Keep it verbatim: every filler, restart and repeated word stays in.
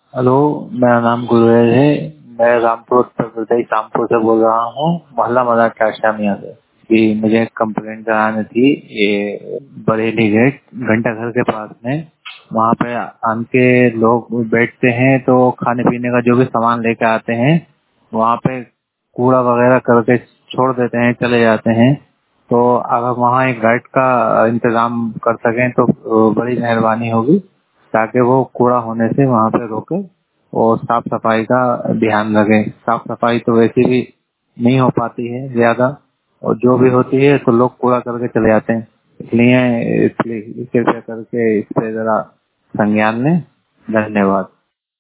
Hello, मेरा नाम गुरुवेद है। मैं रामपुर उत्तर प्रदेश रामपुर से बोल रहा हूँ, मोहल्ला मदर टाशिया से। कि मुझे एक कंप्लेंट करानी थी। ये बरेली गेट घंटा घर के पास में, वहाँ पे आन के लोग बैठते हैं तो खाने पीने का जो भी सामान लेके आते हैं वहाँ पे कूड़ा वगैरह करके छोड़ देते हैं, चले जाते हैं। तो अगर वहाँ एक गाइड का इंतजाम कर सकें तो बड़ी मेहरबानी होगी, ताकि वो कूड़ा होने से वहाँ पे रोके और साफ सफाई का ध्यान रखे। साफ सफाई तो वैसे भी नहीं हो पाती है ज्यादा, और जो भी होती है तो लोग कूड़ा करके चले जाते हैं। इसलिए इसलिए कृपया करके इस पे जरा संज्ञान लें। धन्यवाद।